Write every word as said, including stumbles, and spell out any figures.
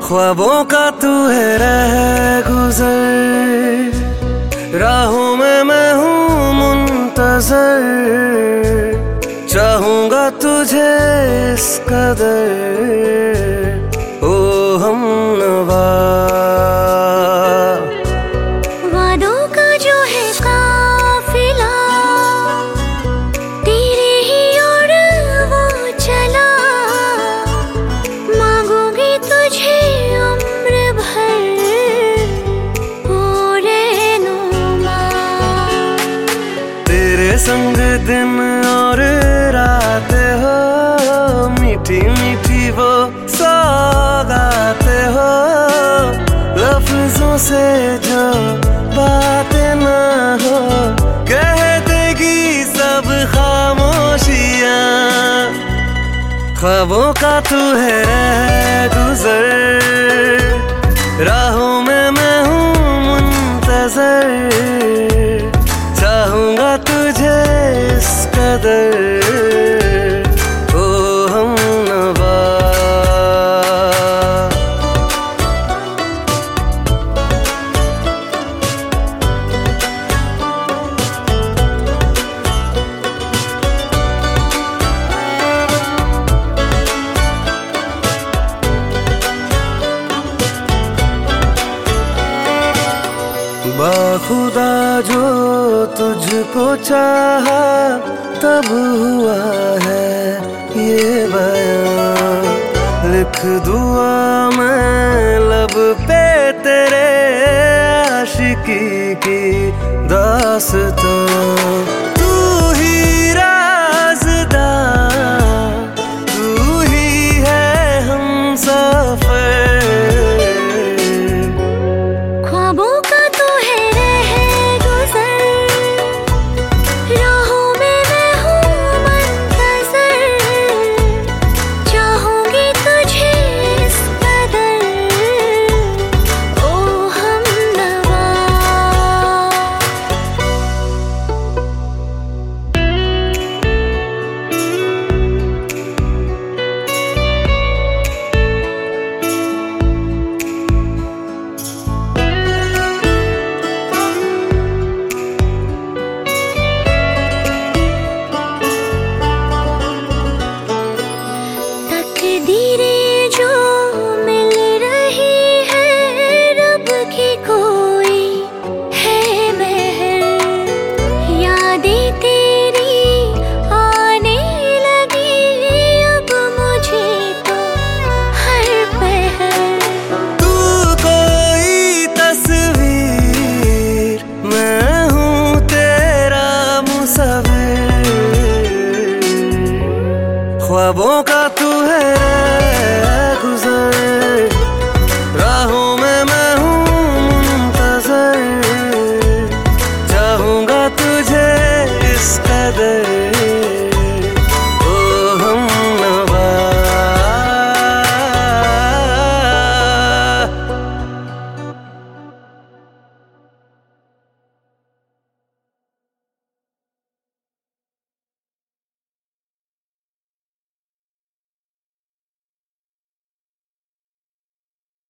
ख्वाबों का तू है रह गुजर, राहों में मैं हूँ मुंतजर, चाहूंगा तुझे इस कदर ओ हमनवा। वादों का जो है काफिला तेरे ही ओर वो चला, मांगूंगी तुझे उम्र भर ओ रहनुमा। तेरे संग दिन और रात हो, मीठी मीठी वो सौगात हो, लफ्जों से जो बातें ना हो कह देगी सब खामोशियां। ख्वाबों का तू है रह गुजर, राहों में मैं हूँ मुंतजर, चाहूंगा तुझे इस कदर ओ हमनवा। बाखुदा जो तुझको चाहा तब हुआ है ये बयां, लिख दुआ मैं लब पे तेरे आशिकी की दास्तां। तू ही राज़दां, तू ही है हमसफ़र। ख्वाबों का तू है रह गुजर, राहों में मैं हूँ मुंतज़र, चाहूंगी तुझे इस कदर ओ हमनवा। तकदीरें जो मिल रही है, रब की कोई है महर, यादें तेरी आने लगी अब मुझे तो हर पहर। तू कोई तस्वीर, मैं हूँ तेरा मुसव्विर, ख्वाबों का तू है रह गुजर।